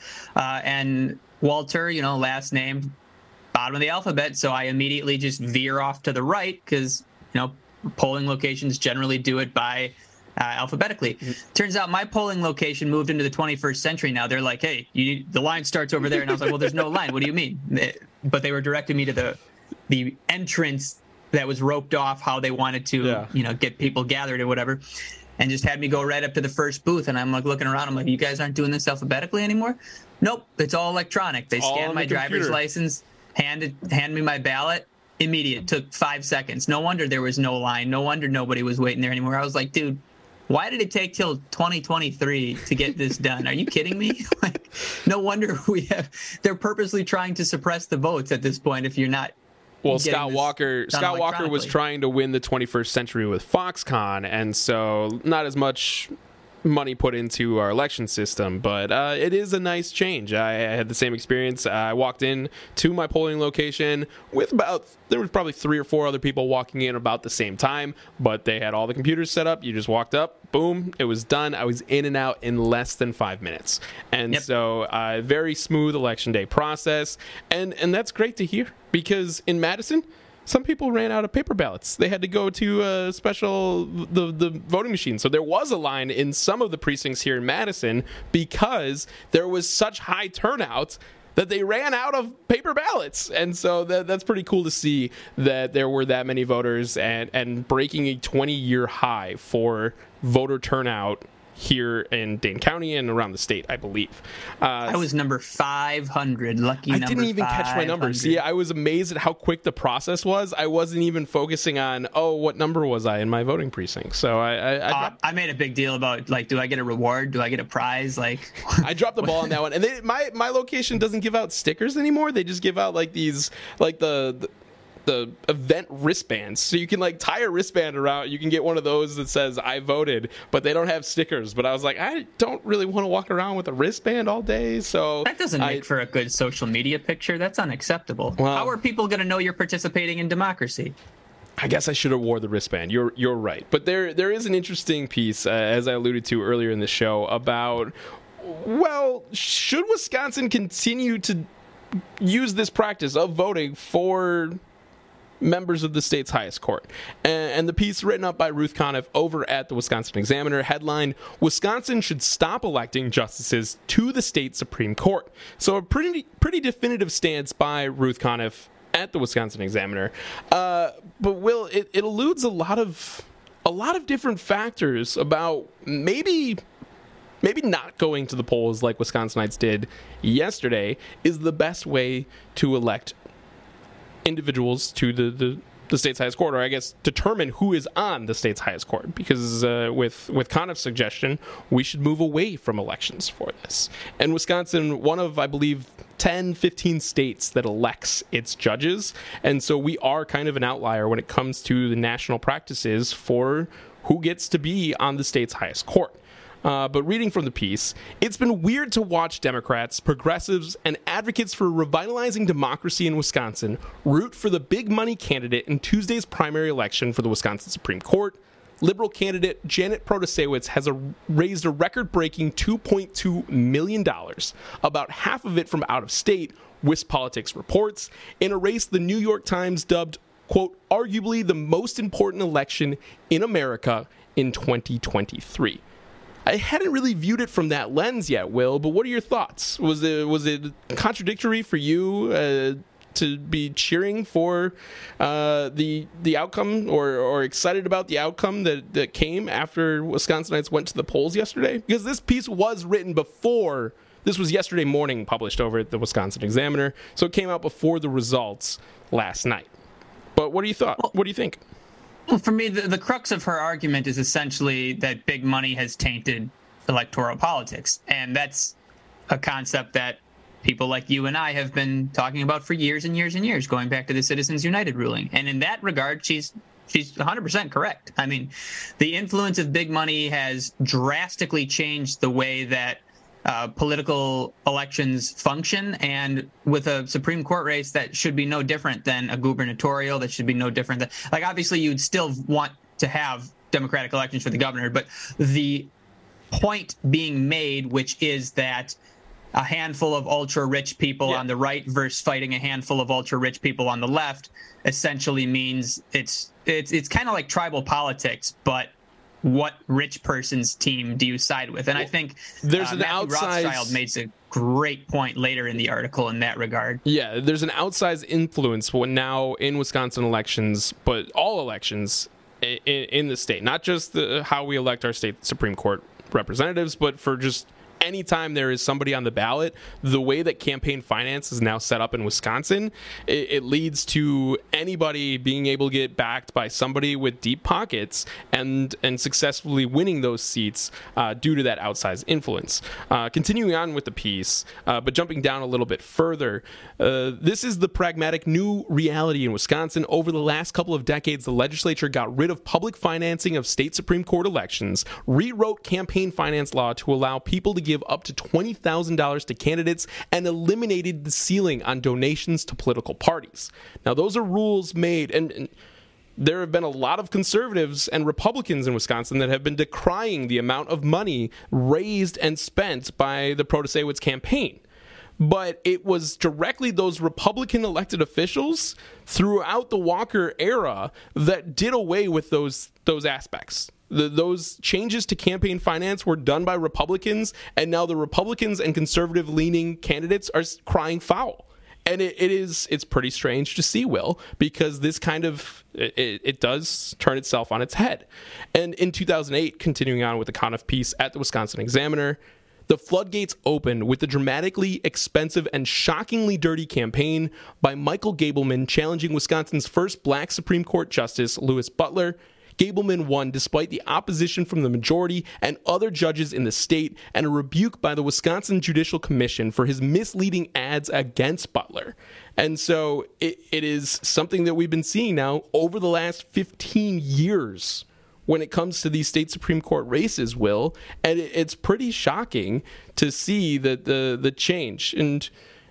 And Walter, last name, bottom of the alphabet, so I immediately just veer off to the right because, polling locations generally do it by alphabetically. Turns out my polling location moved into the 21st century now. They're like, hey, the line starts over there. And I was like, well, there's no line. What do you mean? But they were directing me to the entrance that was roped off how they wanted to, get people gathered or whatever, and just had me go right up to the first booth. And I'm like looking around. I'm like, you guys aren't doing this alphabetically anymore? Nope, it's all electronic. They scan my driver's license, hand me my ballot. Immediate. Took 5 seconds. No wonder there was no line. No wonder nobody was waiting there anymore. I was like, dude, why did it take till 2023 to get this done? Are you kidding me? Like, no wonder they're purposely trying to suppress the votes at this point if you're not. Well, Scott Walker was trying to win the 21st century with Foxconn, and so not as much money put into our election system, but it is a nice change. I had the same experience. I walked in to my polling location with there was probably 3 or 4 other people walking in about the same time, but they had all the computers set up. You just walked up, boom, it was done. I was in and out in less than 5 minutes. And so very smooth election day process, and that's great to hear, because in Madison, some people ran out of paper ballots. They had to go to the voting machine. So there was a line in some of the precincts here in Madison because there was such high turnout that they ran out of paper ballots. And so that's pretty cool to see that there were that many voters and breaking a 20-year high for voter turnout here in Dane County and around the state, I believe. I was number 500, lucky number 500. I didn't even catch my numbers. Yeah, I was amazed at how quick the process was. I wasn't even focusing on, what number was I in my voting precinct? So I made a big deal about, like, do I get a reward? Do I get a prize? Like, I dropped the ball on that one. And my location doesn't give out stickers anymore. They just give out, like, these, like, the event wristbands, so you can like tie a wristband around. You can get one of those that says I voted, but they don't have stickers. But I was like, I don't really want to walk around with a wristband all day, so that doesn't make for a good social media picture. That's unacceptable. Well, how are people going to know you're participating in democracy? I guess I should have wore the wristband. You're right, but there is an interesting piece, as I alluded to earlier in the show, about, well, should Wisconsin continue to use this practice of voting for members of the state's highest court? And the piece written up by Ruth Conniff over at the Wisconsin Examiner, headline, Wisconsin should stop electing justices to the state Supreme Court. So a pretty definitive stance by Ruth Conniff at the Wisconsin Examiner. But Will, it eludes a lot of different factors about maybe not going to the polls like Wisconsinites did yesterday is the best way to elect individuals to the state's highest court, or I guess determine who is on the state's highest court, because with Conniff's suggestion, we should move away from elections for this. And Wisconsin, one of, I believe, 10, 15 states that elects its judges, and so we are kind of an outlier when it comes to the national practices for who gets to be on the state's highest court. But reading from the piece, it's been weird to watch Democrats, progressives, and advocates for revitalizing democracy in Wisconsin root for the big money candidate in Tuesday's primary election for the Wisconsin Supreme Court, Liberal candidate Janet Protasiewicz has raised a record-breaking $2.2 million, about half of it from out of state, WisPolitics reports, in a race the New York Times dubbed, quote, arguably the most important election in America in 2023. I hadn't really viewed it from that lens yet, Will, but what are your thoughts? Was it contradictory for you to be cheering for the outcome or excited about the outcome that came after Wisconsinites went to the polls yesterday? Because this piece was written before. This was yesterday morning, published over at the Wisconsin Examiner, so it came out before the results last night. But what do you thought? What do you think? Well, for me, the crux of her argument is essentially that big money has tainted electoral politics. And that's a concept that people like you and I have been talking about for years and years and years, going back to the Citizens United ruling. And in that regard, she's 100% correct. I mean, the influence of big money has drastically changed the way that political elections function, and with a Supreme Court race that should be no different than a gubernatorial, that should be no different than, like, obviously you'd still want to have democratic elections for the governor, but the point being made, which is that a handful of ultra-rich people on the right versus fighting a handful of ultra-rich people on the left essentially means it's kind of like tribal politics, but what rich person's team do you side with? And I think there's an Matthew Rothschild makes a great point later in the article in that regard. Yeah, there's an outsized influence now in Wisconsin elections, but all elections in the state, not just how we elect our state Supreme Court representatives, but for just anytime there is somebody on the ballot, the way that campaign finance is now set up in Wisconsin, it leads to anybody being able to get backed by somebody with deep pockets and successfully winning those seats due to that outsized influence. Continuing on with the piece, but jumping down a little bit further, this is the pragmatic new reality in Wisconsin. Over the last couple of decades, the legislature got rid of public financing of state Supreme Court elections, rewrote campaign finance law to allow people to give up to $20,000 to candidates, and eliminated the ceiling on donations to political parties. Now, those are rules made, and there have been a lot of conservatives and Republicans in Wisconsin that have been decrying the amount of money raised and spent by the Protasiewicz campaign. But it was directly those Republican elected officials throughout the Walker era that did away with those aspects. Those changes to campaign finance were done by Republicans, and now the Republicans and conservative-leaning candidates are crying foul. And it's pretty strange to see, Will, because this kind of, it does turn itself on its head. And in 2008, continuing on with the Conniff piece at the Wisconsin Examiner, the floodgates opened with the dramatically expensive and shockingly dirty campaign by Michael Gableman challenging Wisconsin's first black Supreme Court Justice, Louis Butler. Gableman won despite the opposition from the majority and other judges in the state, and a rebuke by the Wisconsin Judicial Commission for his misleading ads against Butler. And so it is something that we've been seeing now over the last 15 years when it comes to these state Supreme Court races, Will, and it's pretty shocking to see the change. And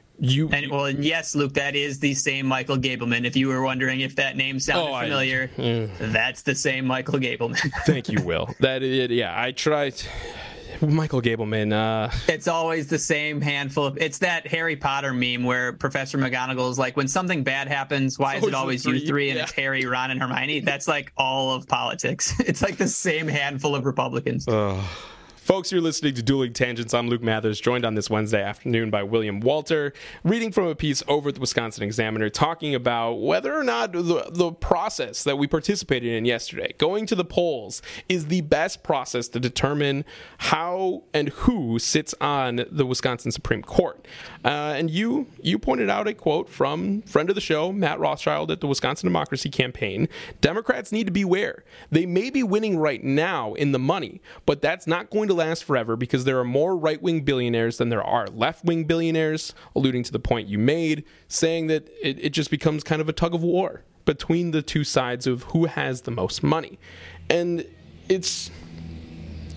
yes, Luke, that is the same Michael Gableman. If you were wondering if that name sounded familiar, that's the same Michael Gableman. Thank you, Will. I tried. Michael Gableman. It's always the same handful of. It's that Harry Potter meme where Professor McGonagall is like, when something bad happens, why is it always you three? And it's Harry, Ron, and Hermione. That's like all of politics. It's like the same handful of Republicans. Folks, you're listening to Dueling Tangents. I'm Luke Mathers, joined on this Wednesday afternoon by William Walter, reading from a piece over at the Wisconsin Examiner, talking about whether or not the process that we participated in yesterday, going to the polls, is the best process to determine how and who sits on the Wisconsin Supreme Court. And you pointed out a quote from friend of the show, Matt Rothschild at the Wisconsin Democracy Campaign. Democrats need to beware. They may be winning right now in the money, but that's not going to last forever because there are more right-wing billionaires than there are left-wing billionaires, alluding to the point you made, saying that it just becomes kind of a tug of war between the two sides of who has the most money. And it's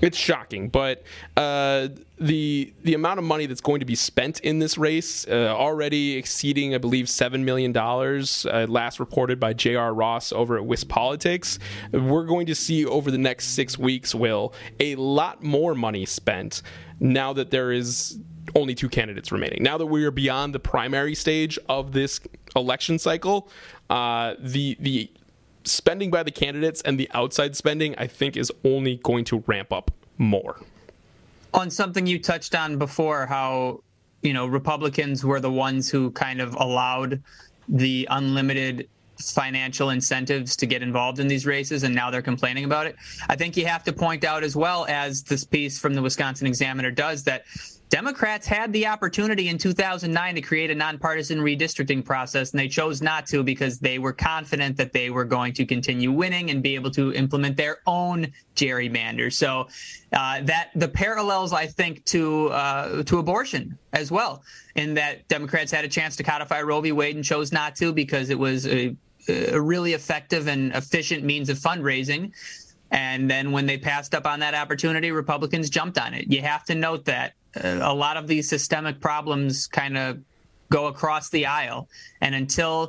It's shocking, but the amount of money that's going to be spent in this race already exceeding, I believe, $7 million, last reported by J.R. Ross over at WisPolitics. We're going to see over the next 6 weeks, Will, a lot more money spent now that there is only 2 candidates remaining. Now that we are beyond the primary stage of this election cycle, the spending by the candidates and the outside spending, I think, is only going to ramp up more. On something you touched on before, how, Republicans were the ones who kind of allowed the unlimited financial incentives to get involved in these races, and now they're complaining about it. I think you have to point out, as well as this piece from the Wisconsin Examiner does, that Democrats had the opportunity in 2009 to create a nonpartisan redistricting process, and they chose not to because they were confident that they were going to continue winning and be able to implement their own gerrymander. So that the parallels, I think, to abortion as well, in that Democrats had a chance to codify Roe v. Wade and chose not to because it was a really effective and efficient means of fundraising. And then when they passed up on that opportunity, Republicans jumped on it. You have to note that a lot of these systemic problems kind of go across the aisle. And until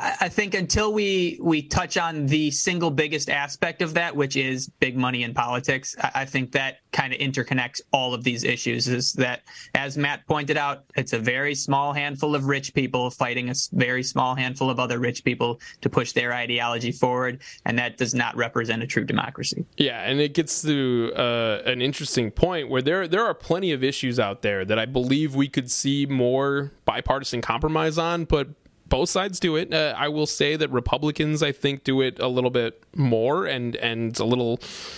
we touch on the single biggest aspect of that, which is big money in politics, I think that kind of interconnects all of these issues. Is that, as Matt pointed out, it's a very small handful of rich people fighting a very small handful of other rich people to push their ideology forward, and that does not represent a true democracy. Yeah, and it gets to an interesting point where there are plenty of issues out there that I believe we could see more bipartisan compromise on, but both sides do it. I will say that Republicans, I think, do it a little bit more and a little,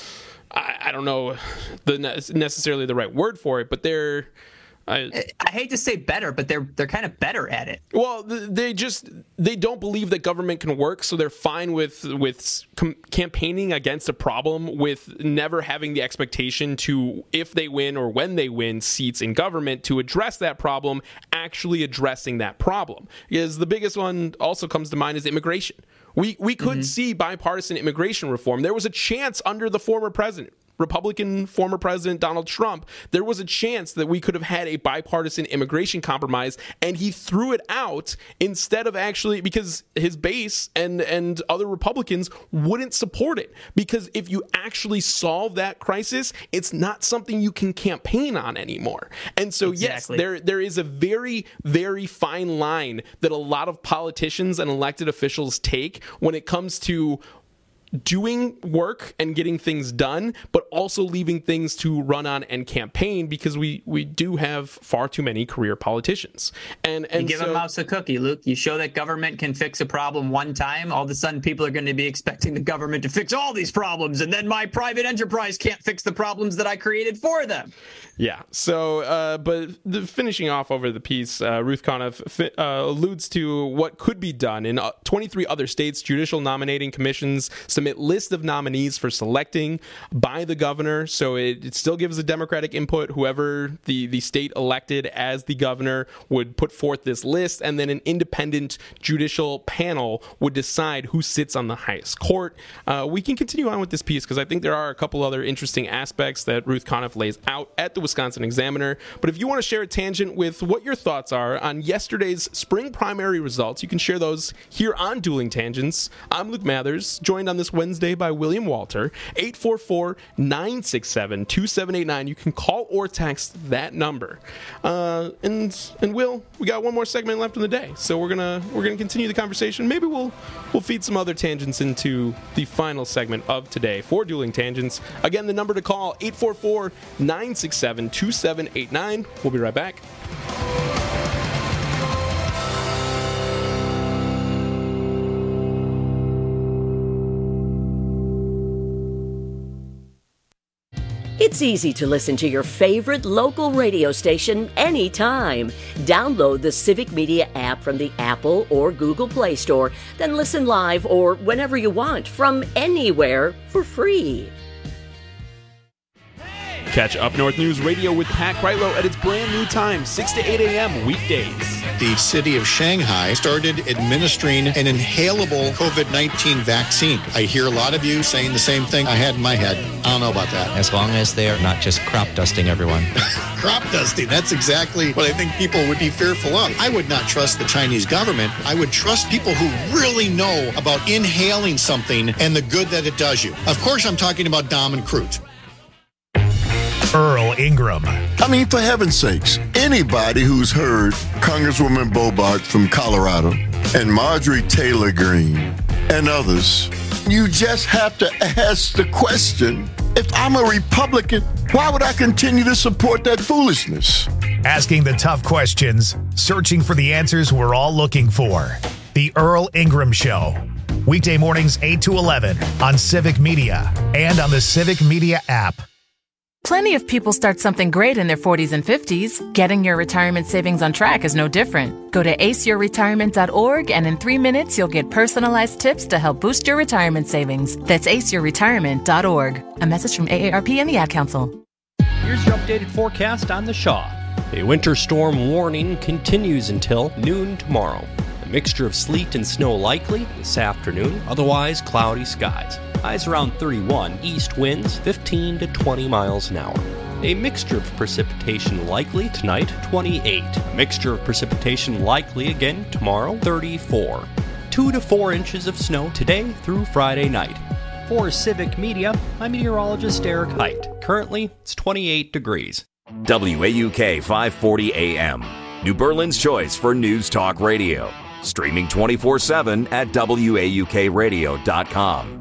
I don't know necessarily the right word for it, but they're, I hate to say better, but they're kind of better at it. Well, they don't believe that government can work, so they're fine with campaigning against a problem with never having the expectation to, if they win or when they win seats in government, to address that problem, actually addressing that problem. Because the biggest one also comes to mind is immigration. We could see bipartisan immigration reform. There was a chance under the former president, Republican former President Donald Trump, there was a chance that we could have had a bipartisan immigration compromise, and he threw it out instead of actually, because his base and other Republicans wouldn't support it. Because if you actually solve that crisis, it's not something you can campaign on anymore. And so, exactly. Yes, there is a very, very fine line that a lot of politicians and elected officials take when it comes to doing work and getting things done, but also leaving things to run on and campaign, because we do have far too many career politicians. And you give a mouse a cookie, Luke. You show that government can fix a problem one time, all of a sudden people are going to be expecting the government to fix all these problems, and then my private enterprise can't fix the problems that I created for them. Yeah. So, but finishing off over the piece, Ruth Conniff alludes to what could be done. In 23 other states, judicial nominating commissions submit list of nominees for selecting by the governor. So it still gives a Democratic input. Whoever the state elected as the governor would put forth this list, and then an independent judicial panel would decide who sits on the highest court. We can continue on with this piece because I think there are a couple other interesting aspects that Ruth Conniff lays out at the Wisconsin Examiner. But if you want to share a tangent with what your thoughts are on yesterday's spring primary results, you can share those here on Dueling Tangents. I'm Luke Mathers, joined on this Wednesday by William Walter. 844-967-2789. You can call or text that number. And Will, we got one more segment left in the day, so we're gonna continue the conversation. Maybe we'll feed some other tangents into the final segment of today for Dueling Tangents. Again, the number to call, 844-967-2789. We'll be right back. It's easy to listen to your favorite local radio station anytime. Download the Civic Media app from the Apple or Google Play Store, then listen live or whenever you want from anywhere for free. Catch Up North News Radio with Pat Kreitlow at its brand new time, 6 to 8 a.m. weekdays. The city of Shanghai started administering an inhalable COVID-19 vaccine. I hear a lot of you saying the same thing I had in my head. I don't know about that. As long as they're not just crop dusting everyone. Crop dusting, that's exactly what I think people would be fearful of. I would not trust the Chinese government. I would trust people who really know about inhaling something and the good that it does you. Of course, I'm talking about Dom and Crute. Earl Ingram. I mean, for heaven's sakes, anybody who's heard Congresswoman Bobart from Colorado and Marjorie Taylor Greene and others, you just have to ask the question, if I'm a Republican, why would I continue to support that foolishness? Asking the tough questions, searching for the answers we're all looking for. The Earl Ingram Show. Weekday mornings 8 to 11 on Civic Media and on the Civic Media app. Plenty of people start something great in their 40s and 50s. Getting your retirement savings on track is no different. Go to aceyourretirement.org and in 3 minutes you'll get personalized tips to help boost your retirement savings. That's aceyourretirement.org. A message from AARP and the Ad Council. Here's your updated forecast on the Shaw. A winter storm warning continues until noon tomorrow. A mixture of sleet and snow likely this afternoon, otherwise cloudy skies. Highs around 31, east winds 15 to 20 miles an hour. A mixture of precipitation likely tonight, 28. A mixture of precipitation likely again tomorrow, 34. 2 to 4 inches of snow today through Friday night. For Civic Media, I'm meteorologist Eric Height. Currently, it's 28 degrees. WAUK 540 AM, New Berlin's choice for news talk radio. Streaming 24/7 at WAUKradio.com.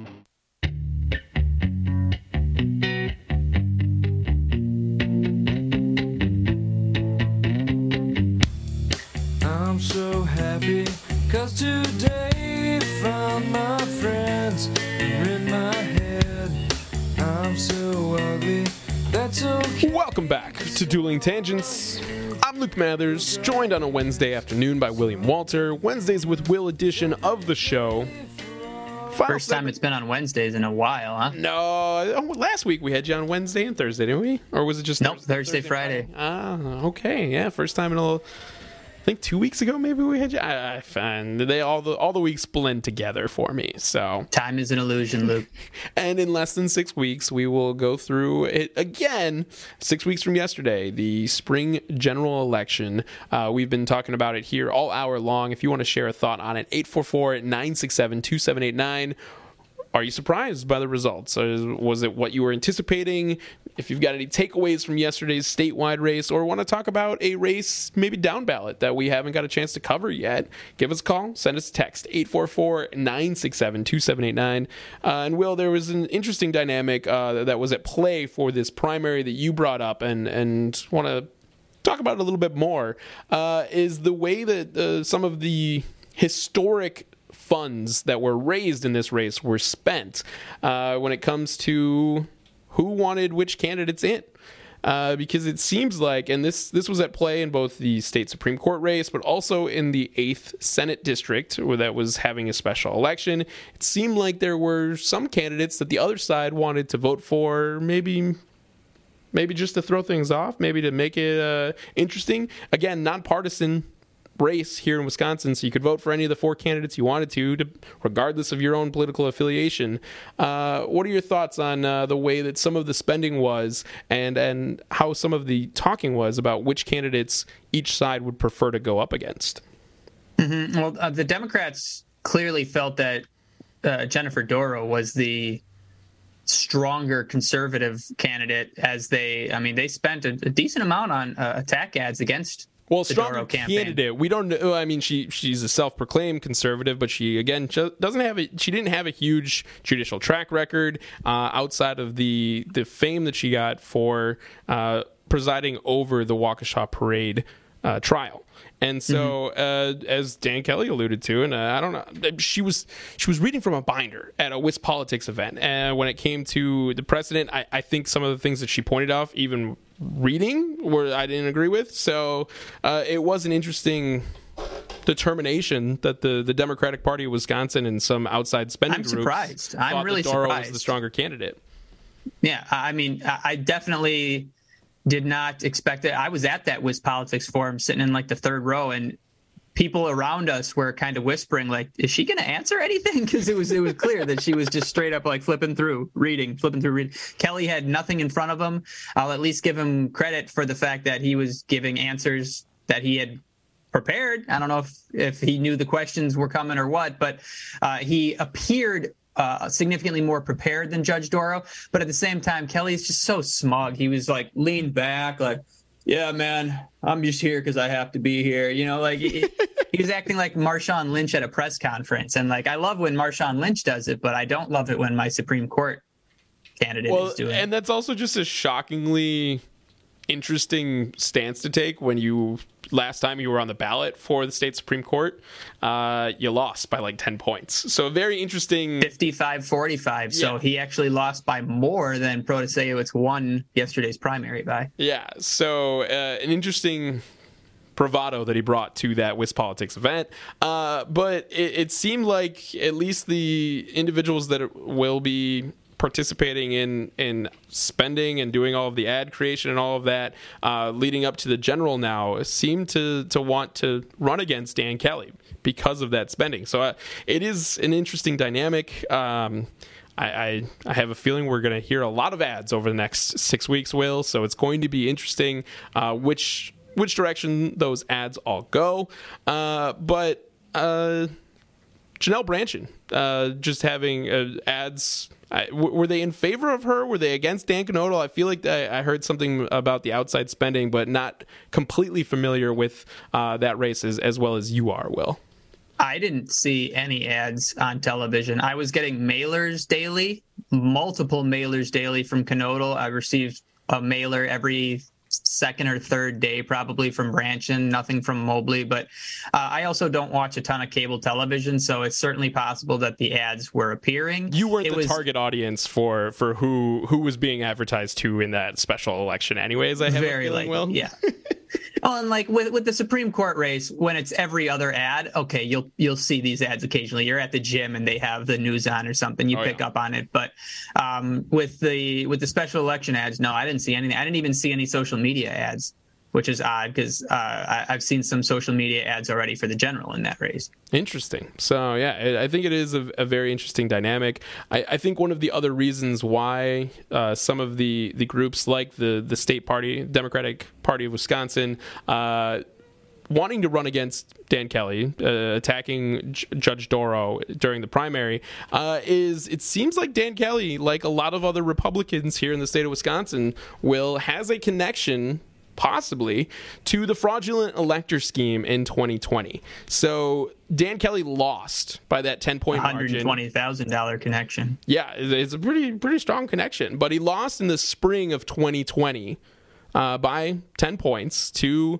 I'm so happy, 'cause today found my friends are in my head. I'm so ugly, that's okay. Welcome back to Dueling Tangents. I'm Luke Mathers, joined on a Wednesday afternoon by William Walter. Wednesdays with Will edition of the show. First time it's been on Wednesdays in a while, huh? No, last week we had you on Wednesday and Thursday, didn't we? Or was it just Thursday, Friday? Ah, okay, yeah, first time in I think 2 weeks ago maybe we had you. I find they all the weeks blend together for me. So time is an illusion, Luke. And in less than 6 weeks, we will go through it again. 6 weeks from yesterday, the spring general election. We've been talking about it here all hour long. If you want to share a thought on it, 844-967-2789. Are you surprised by the results? Was it what you were anticipating? If you've got any takeaways from yesterday's statewide race or want to talk about a race maybe down ballot that we haven't got a chance to cover yet, give us a call, send us a text, 844-967-2789. And Will, there was an interesting dynamic that was at play for this primary that you brought up and want to talk about it a little bit more, is the way that some of the historic funds that were raised in this race were spent when it comes to who wanted which candidates in. Because it seems like, and this was at play in both the state Supreme Court race, but also in the 8th Senate District, where that was having a special election. It seemed like there were some candidates that the other side wanted to vote for, maybe just to throw things off, maybe to make it interesting. Again, nonpartisan race here in Wisconsin, so you could vote for any of the 4 candidates you wanted to regardless of your own political affiliation. What are your thoughts on the way that some of the spending was and how some of the talking was about which candidates each side would prefer to go up against? Mm-hmm. Well, the Democrats clearly felt that Jennifer Dorow was the stronger conservative candidate, as they spent a decent amount on attack ads against stronger candidate. We don't know. I mean, she's a self-proclaimed conservative, but she again she didn't have a huge judicial track record outside of the fame that she got for presiding over the Waukesha Parade trial. And so, as Dan Kelly alluded to, and I don't know, she was reading from a binder at a Wisp Politics event. And when it came to the precedent, I think some of the things that she pointed off, even reading, I didn't agree with. So it was an interesting determination that the Democratic Party of Wisconsin and some outside spending groups surprised. I'm really Dorow surprised. was the stronger candidate. Yeah, I mean, I definitely did not expect it. I was at that WisPolitics forum sitting in like the third row, and people around us were kind of whispering, like, is she going to answer anything? Because it was clear that she was just straight up like flipping through reading. Kelly had nothing in front of him. I'll at least give him credit for the fact that he was giving answers that he had prepared. I don't know if he knew the questions were coming or what, but he appeared significantly more prepared than Judge Doro. But at the same time, Kelly's just so smug. He was like leaned back, like, yeah, man, I'm just here because I have to be here. You know, like he was acting like Marshawn Lynch at a press conference. And like, I love when Marshawn Lynch does it, but I don't love it when my Supreme Court candidate is doing it. And that's also just a shockingly interesting stance to take when last time you were on the ballot for the state Supreme Court, you lost by like 10 points. So very interesting. 55-45. Yeah. So he actually lost by more than Protasevich won yesterday's primary by. Yeah. So an interesting bravado that he brought to that WisPolitics event. But it seemed like at least the individuals that will be participating in spending and doing all of the ad creation and all of that leading up to the general now seem to want to run against Dan Kelly because of that spending. So it is an interesting dynamic. I have a feeling we're going to hear a lot of ads over the next 6 weeks, Will. So it's going to be interesting which direction those ads all go. But Janelle Brandtjen just having ads. Were they in favor of her? Were they against Dan Knodel? I feel like I heard something about the outside spending, but not completely familiar with that race as well as you are, Will. I didn't see any ads on television. I was getting mailers daily, multiple mailers daily from Knodel. I received a mailer every second or third day, probably from Brandtjen, nothing from Mobley. But I also don't watch a ton of cable television, so it's certainly possible that the ads were appearing. You weren't the target audience for who was being advertised to in that special election anyways, I have very a feeling, likely, Will. Yeah. Oh, and like with the Supreme Court race, when it's every other ad, okay, you'll see these ads occasionally. You're at the gym and they have the news on or something. You pick up on it. But with the special election ads, no, I didn't see anything. I didn't even see any social media ads, which is odd because I've seen some social media ads already for the general in that race. Interesting. So, yeah, I think it is a very interesting dynamic. I think one of the other reasons why some of the groups like the state party, Democratic Party of Wisconsin, wanting to run against Dan Kelly, attacking Judge Doro during the primary, is it seems like Dan Kelly, like a lot of other Republicans here in the state of Wisconsin, has a connection possibly to the fraudulent elector scheme in 2020. So Dan Kelly lost by that 10-point margin. $120,000 connection. Yeah, it's a pretty strong connection. But he lost in the spring of 2020 by 10 points to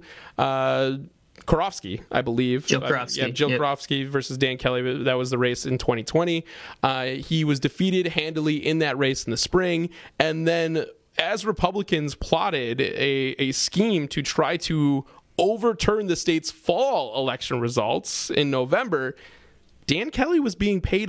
Karofsky, I believe. Jill Karofsky. Jill Karofsky versus Dan Kelly. That was the race in 2020. He was defeated handily in that race in the spring. And then as Republicans plotted a scheme to try to overturn the state's fall election results in November, Dan Kelly was being paid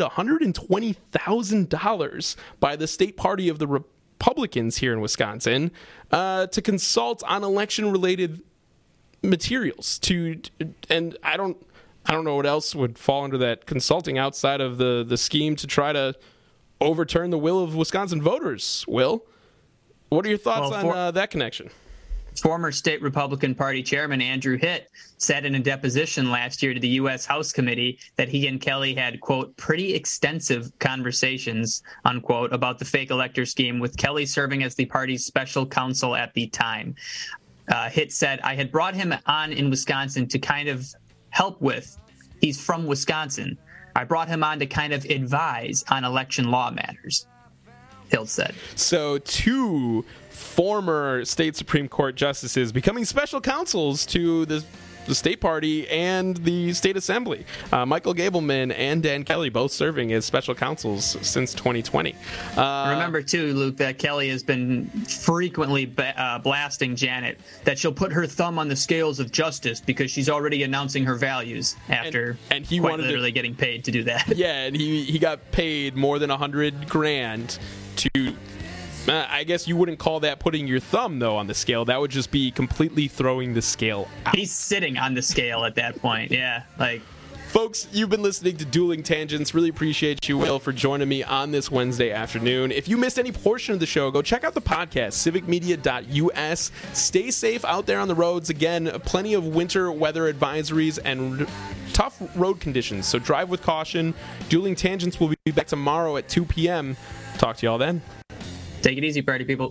$120,000 by the state party of the Republicans here in Wisconsin to consult on election-related materials. And I don't know what else would fall under that consulting outside of the scheme to try to overturn the will of Wisconsin voters. Will, what are your thoughts on that connection? Former state Republican Party chairman Andrew Hitt said in a deposition last year to the U.S. House Committee that he and Kelly had, quote, pretty extensive conversations, unquote, about the fake elector scheme, with Kelly serving as the party's special counsel at the time. Hitt said, I had brought him on in Wisconsin to kind of help with. He's from Wisconsin. I brought him on to kind of advise on election law matters, Hilt said. So two former state Supreme Court justices becoming special counsels to the state party and the state assembly. Michael Gableman and Dan Kelly both serving as special counsels since 2020. Remember, too, Luke, that Kelly has been frequently blasting Janet that she'll put her thumb on the scales of justice because she's already announcing her values after and he quite literally getting paid to do that. Yeah, and he got paid more than $100,000 to I guess you wouldn't call that putting your thumb, though, on the scale. That would just be completely throwing the scale out. He's sitting on the scale at that point, yeah. Folks, you've been listening to Dueling Tangents. Really appreciate you, Will, for joining me on this Wednesday afternoon. If you missed any portion of the show, go check out the podcast, civicmedia.us. Stay safe out there on the roads. Again, plenty of winter weather advisories and tough road conditions, so drive with caution. Dueling Tangents will be back tomorrow at 2 p.m. Talk to y'all then. Take it easy, party people.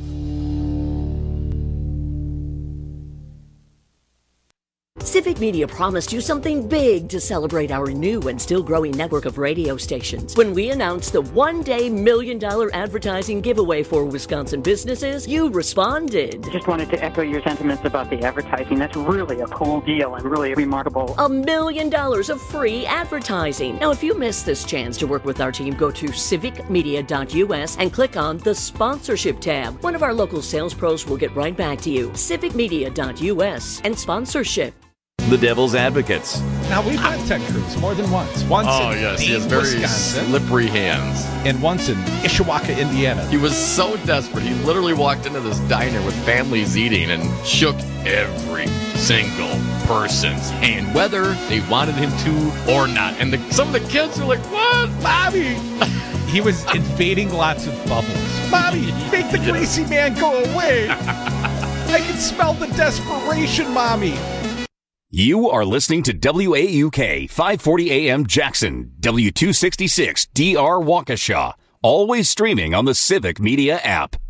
Civic Media promised you something big to celebrate our new and still growing network of radio stations. When we announced the one-day $1 million advertising giveaway for Wisconsin businesses, you responded. I just wanted to echo your sentiments about the advertising. That's really a cool deal and really remarkable. $1 million of free advertising. Now, if you missed this chance to work with our team, go to civicmedia.us and click on the sponsorship tab. One of our local sales pros will get right back to you. civicmedia.us and sponsorship. The Devil's Advocates. Now, we've had Ted Cruz more than once. Once in yes, he has Ames, very Wisconsin, slippery hands. and once in Ishawaka, Indiana. He was so desperate. He literally walked into this diner with families eating and shook every single person's hand, whether they wanted him to or not. And some of the kids were like, "What, Bobby?" He was invading lots of bubbles. Bobby, make the greasy man go away. I can smell the desperation, Mommy. You are listening to WAUK 540 AM Jackson, W266 DR Waukesha, always streaming on the Civic Media app.